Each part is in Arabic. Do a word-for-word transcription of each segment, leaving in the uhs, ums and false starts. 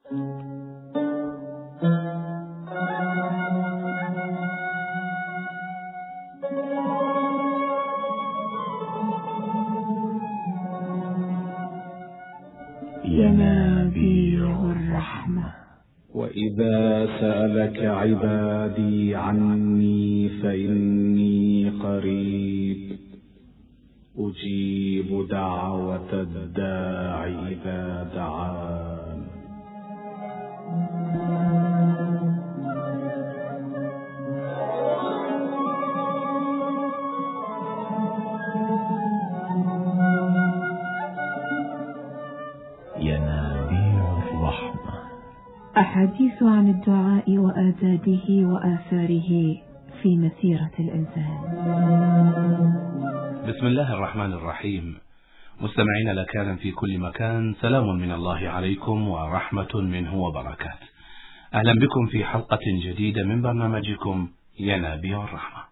ينابيع الرحمة. وإذا سألك عبادي عني فإني قريب أجيب دعوة الداع إذا دعان. ينابيع الرحمة. أحاديث عن الدعاء وآدابه وآثاره في مسيرة الإنسان. بسم الله الرحمن الرحيم. مستمعين الأكارم في كل مكان، سلام من الله عليكم ورحمة منه وبركاته. أهلا بكم في حلقة جديدة من برنامجكم ينابيع الرحمة.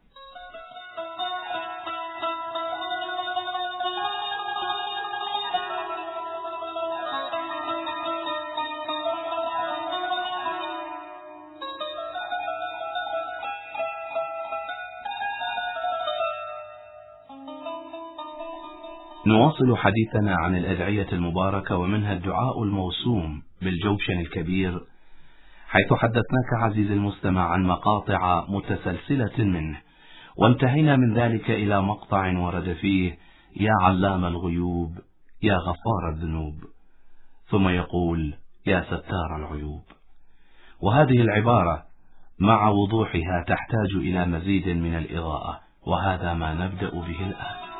نواصل حديثنا عن الأدعية المباركة، ومنها الدعاء الموسوم بالجوشن الكبير، حيث حدثناك عزيزي المستمع عن مقاطع متسلسلة منه، وانتهينا من ذلك إلى مقطع ورد فيه: يا علام الغيوب يا غفار الذنوب، ثم يقول: يا ستار العيوب. وهذه العبارة مع وضوحها تحتاج إلى مزيد من الإضاءة، وهذا ما نبدأ به الآن.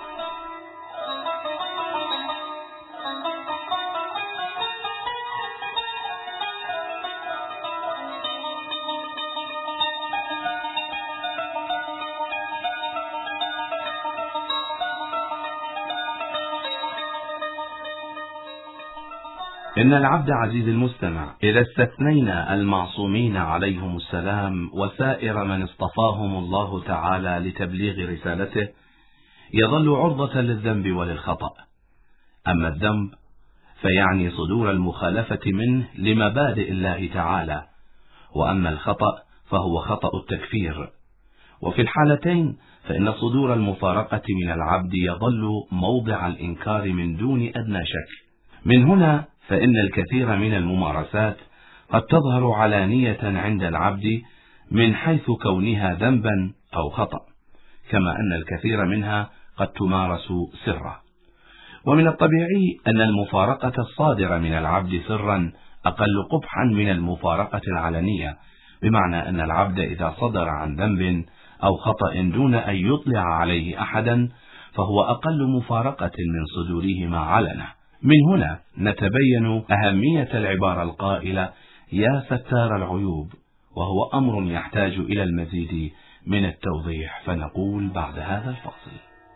إن العبد عزيز المستمع إذا استثنينا المعصومين عليهم السلام وسائر من اصطفاهم الله تعالى لتبليغ رسالته، يظل عرضة للذنب وللخطأ. أما الذنب فيعني صدور المخالفة منه لمبادئ الله تعالى، وأما الخطأ فهو خطأ التكفير. وفي الحالتين فإن صدور المفارقة من العبد يظل موضع الإنكار من دون أدنى شك. من هنا فإن الكثير من الممارسات قد تظهر علانية عند العبد من حيث كونها ذنبا أو خطأ، كما أن الكثير منها قد تمارس سرا. ومن الطبيعي أن المفارقة الصادرة من العبد سرا أقل قبحا من المفارقة العلنية، بمعنى أن العبد إذا صدر عن ذنب أو خطأ دون أن يطلع عليه أحدا فهو أقل مفارقة من صدورهما علنة. من هنا نتبين أهمية العبارة القائلة: يا ستار العيوب، وهو أمر يحتاج إلى المزيد من التوضيح، فنقول بعد هذا الفصل.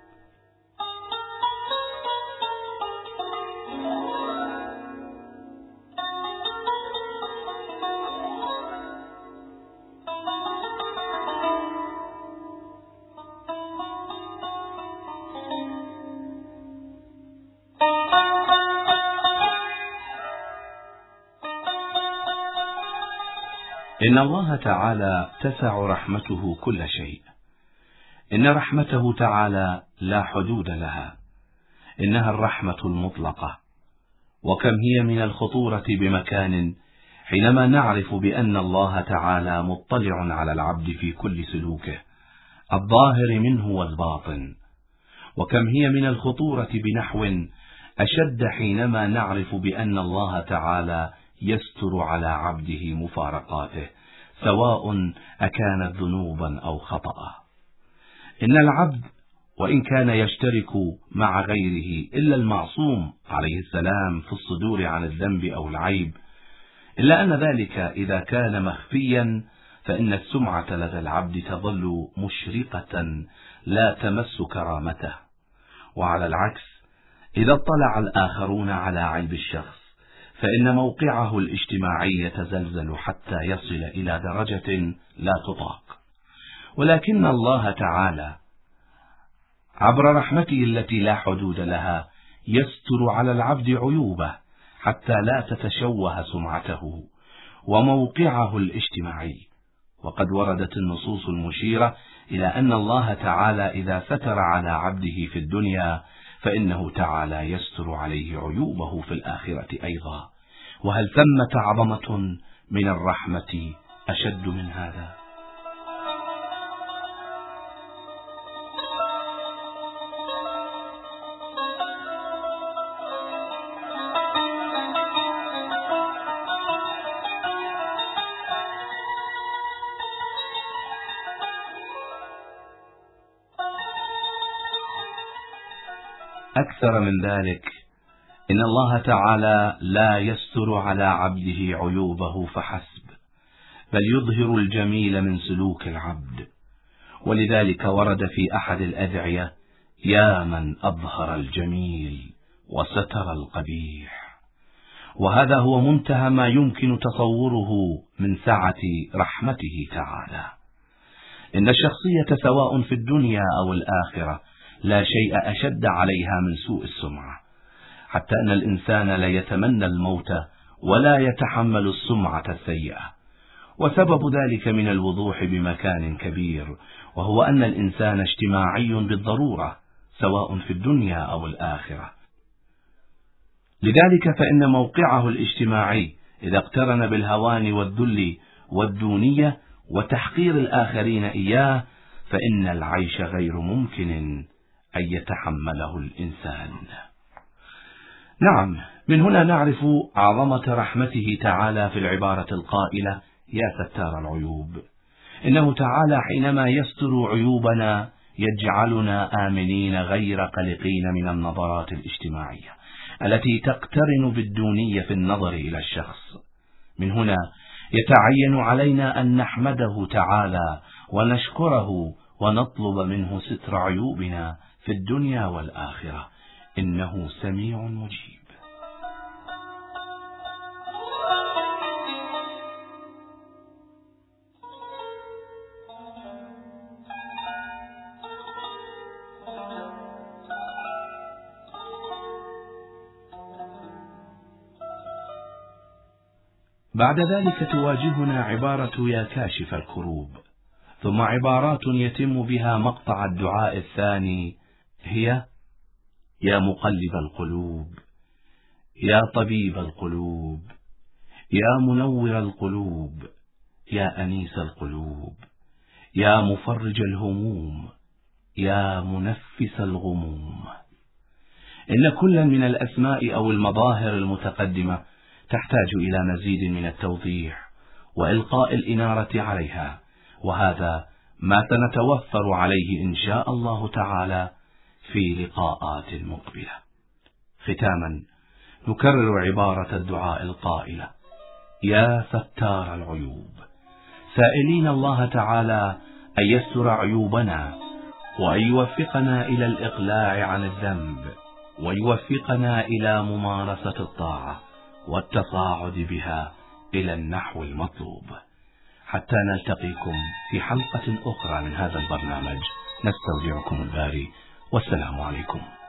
إن الله تعالى تسع رحمته كل شيء. إن رحمته تعالى لا حدود لها، إنها الرحمة المطلقة. وكم هي من الخطورة بمكان حينما نعرف بأن الله تعالى مطلع على العبد في كل سلوكه الظاهر منه والباطن. وكم هي من الخطورة بنحو أشد حينما نعرف بأن الله تعالى يستر على عبده مفارقاته، سواء أكانت ذنوبا أو خطأ. إن العبد وإن كان يشترك مع غيره إلا المعصوم عليه السلام في الصدور عن الذنب أو العيب، إلا أن ذلك إذا كان مخفيا فإن السمعة لدى العبد تظل مشرقة لا تمس كرامته. وعلى العكس، إذا اطلع الآخرون على عيب الشخص فإن موقعه الاجتماعي يتزلزل حتى يصل إلى درجة لا تطاق. ولكن الله تعالى عبر رحمته التي لا حدود لها يستر على العبد عيوبه حتى لا تتشوه سمعته وموقعه الاجتماعي. وقد وردت النصوص المشيرة إلى أن الله تعالى إذا ستر على عبده في الدنيا فإنه تعالى يستر عليه عيوبه في الآخرة أيضا. وهل ثمة عظمة من الرحمة أشد من هذا؟ أكثر من ذلك، إن الله تعالى لا يستر على عبده عيوبه فحسب، بل يظهر الجميل من سلوك العبد. ولذلك ورد في أحد الأدعية: يا من أظهر الجميل وستر القبيح. وهذا هو منتهى ما يمكن تصوره من سعة رحمته تعالى. إن الشخصية سواء في الدنيا أو الآخرة لا شيء أشد عليها من سوء السمعة، حتى أن الإنسان لا يتمنى الموت ولا يتحمل السمعة السيئة. وسبب ذلك من الوضوح بمكان كبير، وهو أن الإنسان اجتماعي بالضرورة سواء في الدنيا أو الآخرة. لذلك فإن موقعه الاجتماعي إذا اقترن بالهوان والذل والدونية وتحقير الآخرين إياه، فإن العيش غير ممكن أن يتحمله الإنسان. نعم، من هنا نعرف عظمة رحمته تعالى في العبارة القائلة: يا ستار العيوب. إنه تعالى حينما يستر عيوبنا يجعلنا آمنين غير قلقين من النظرات الاجتماعية التي تقترن بالدونية في النظر إلى الشخص. من هنا يتعين علينا أن نحمده تعالى ونشكره ونطلب منه ستر عيوبنا في الدنيا والآخرة، إنه سميع مجيب. بعد ذلك تواجهنا عبارة يا كاشف الكروب، ثم عبارات يتم بها مقطع الدعاء الثاني هي: يا مقلب القلوب، يا طبيب القلوب، يا منور القلوب، يا أنيس القلوب، يا مفرج الهموم، يا منفس الغموم. إن كل من الأسماء أو المظاهر المتقدمة تحتاج إلى مزيد من التوضيح وإلقاء الإنارة عليها، وهذا ما سنتوفر عليه إن شاء الله تعالى في لقاءات مقبلة. ختاما نكرر عبارة الدعاء القائلة: يا ستار العيوب، سائلين الله تعالى أن يستر عيوبنا وأن يوفقنا إلى الإقلاع عن الذنب، ويوفقنا إلى ممارسة الطاعة والتصاعد بها إلى النحو المطلوب. حتى نلتقيكم في حلقة أخرى من هذا البرنامج، نستودعكم الباري، والسلام عليكم.